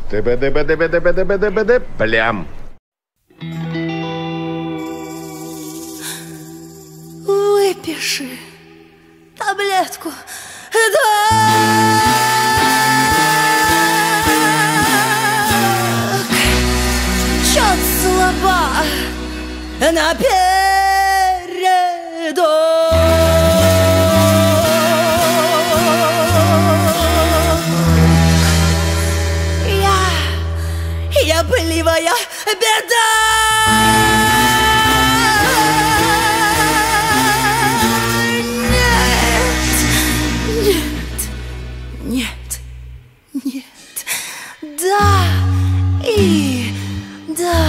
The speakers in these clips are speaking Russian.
Плям. Выпиши таблетку. Да. Чё-то слаба напередок. Я пылевая беда. Нет, да и да.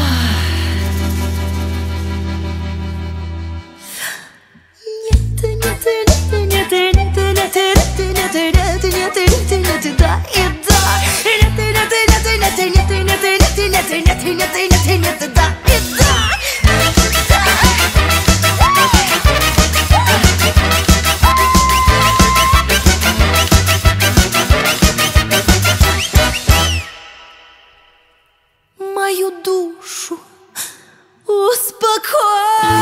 Мою душу успокой.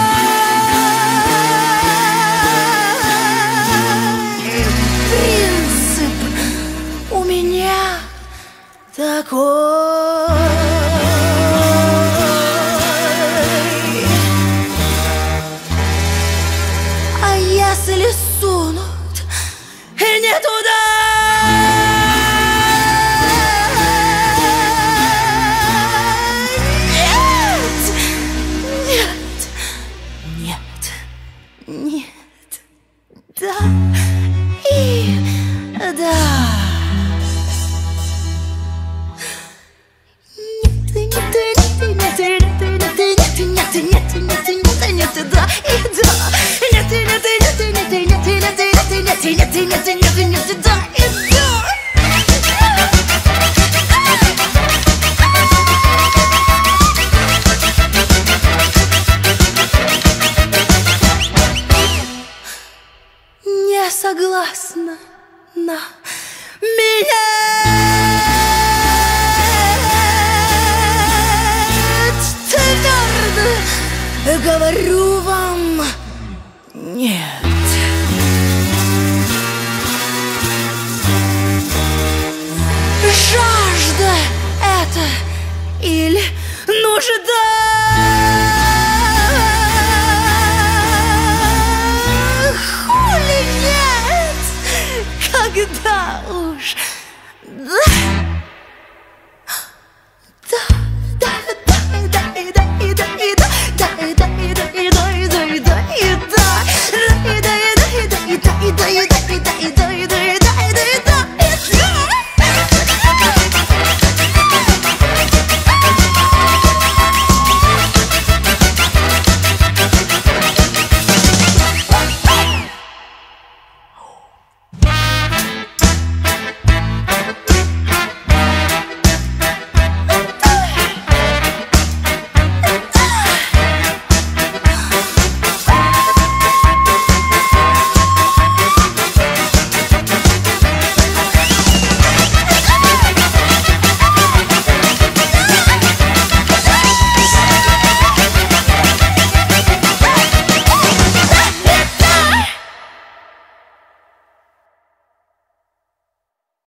Принцип у меня такой. А если сунут не туда? Нет, да и да. Не согласна на меня. Твердо говорю вам нет. Жажда это или нужда? Хули нет, когда уж